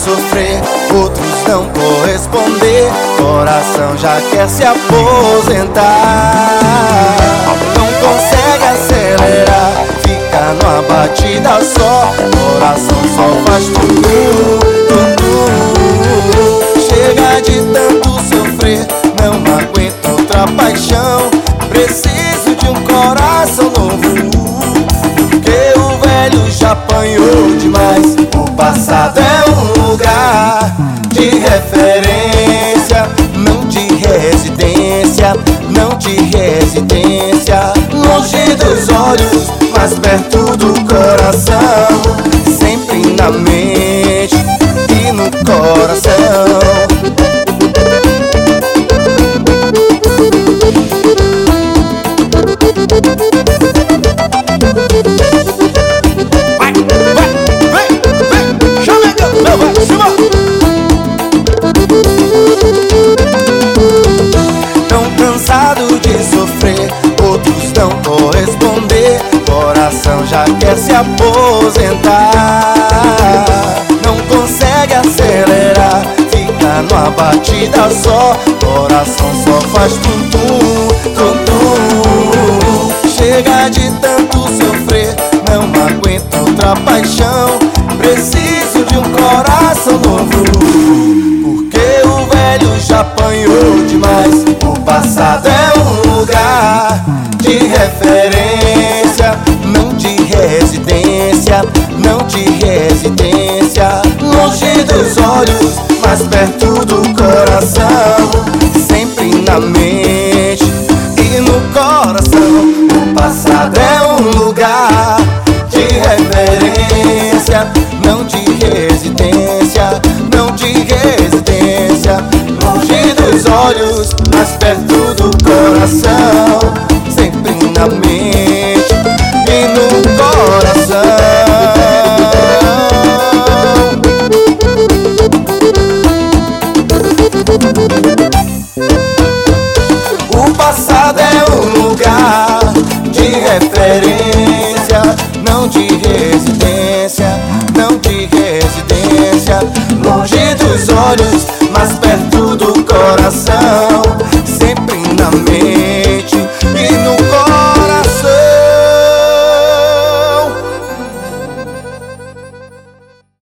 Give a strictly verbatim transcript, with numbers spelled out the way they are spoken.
sofrer, outros não corresponder. Coração já quer se aposentar, não consegue acelerar, fica numa batida só. Coração só faz tum-tum, tum-tum. Chega de tanto sofrer, não aguento outra paixão. Preciso de um coração novo, porque o velho já apanhou demais. O passado é um lugar de referência, não de residência, não de residência. Longe dos olhos, mas perto do coração, sempre na mente e no coração. Corresponder, coração já quer se aposentar, não consegue acelerar, fica numa batida só. Coração só faz tum-tum, tum-tum. Chega de tanto sofrer, não aguento outra paixão. Preciso de um coração novo, porque o velho já apanhou demais. O passado é um lugar de referência, não de residência, não de residência. Longe dos olhos, mas perto do coração, sempre na mente e no coração. O passado é um lugar de referência, não de residência, não de residência. Longe dos olhos, mas perto do coração, sempre na mente e no coração. O passado é um lugar de referência, não de residência, não de residência. Longe dos olhos,